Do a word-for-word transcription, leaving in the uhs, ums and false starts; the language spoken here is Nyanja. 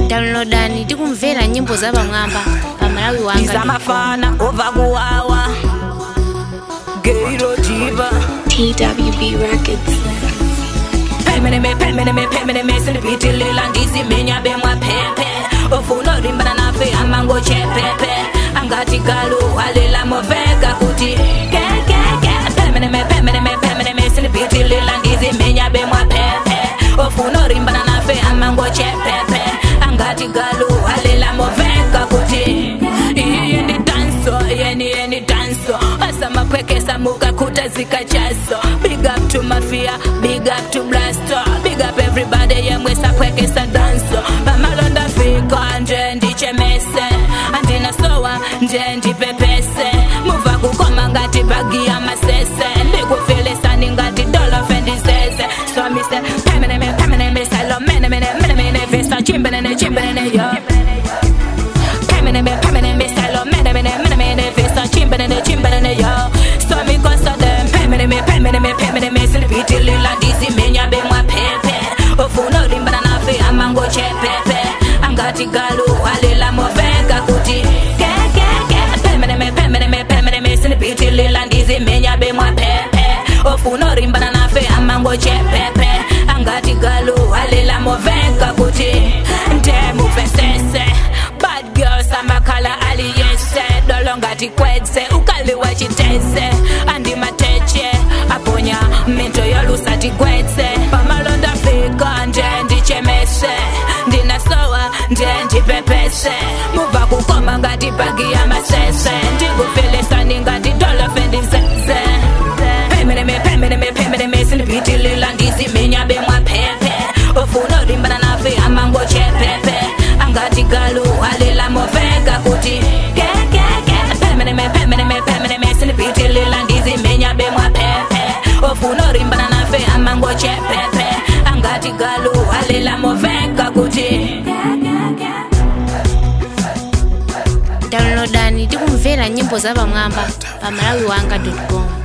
Downloadani tikumvera nyimbo za pamwamba pa Malawi wanga. Zamafana over kuwawa Gero Diva T W B Records. Pemene me pemene me pemene me Silipiti lila ndizi menya bemwa pepe Ofuno rimbana na fe amango chepepe Angati galu halila moveka kuti Ke ke ke Pemene me pemene me pemene me Silipiti lila ndizi menya bemwa pepe Ofuno rimbana na fe amango chepepe Angati galu halila moveka kuti Iye ni danso, iye ni iye ni danso Asama kweke samuka kuta zika chaso Big up to Mafia, big up to Blaster Big up everybody yemwesa kweke sa danso Pamalonda fika nje ndiche mese Andina sowa nje ndipepese Muva kukoma ngati bagi ya masese Ndiku fili sani ngati dolo fendi sese So mi se pemene me pemene me Salo mene mene mene mene Vista chimbene ne chimbene ne yo Pemene me pemene me Salo mene mene mene mene Vista chimbene ne chimbene ne yo So mi kosa dem Pemene me pemene me pemene me Silipiti lila ndizi menya bemwa pepe Ofuno rimbana na fe amango chepepe Angati galu halila moveka kuti Ke ke ke Pemene me pemene me pemene me Silipiti lila ndizi menya bemwa pepe Ofuno rimbana na fe amango chepepe Angati galu halila moveka kuti Ndemu pesese Bad girls amakala aliyese Dolongati kwetse ukaliwa chitese Andi mateche aponya mento yolusati kwetse Pamalonda fika nje ndichemese Ndina sowa nje ndipepese Muva kukoma ngati bagi ya masese Ndikufilisa ningati dolo fendi zeze Pemene me pemene me pemene me Silipiti lila ndizi menya bemwa pepe Ofuno rimbana na fe amango chepepe Angati galu halila moveka kuti Ke ke ke Pemene me pemene me pemene me Silipiti lila ndizi menya bemwa pepe Ofuno rimbana na fe amango chepepe Angati galu halila moveka kuti Downloadani tikumvera nyimbo za pamwamba pa malawi wanga dot com.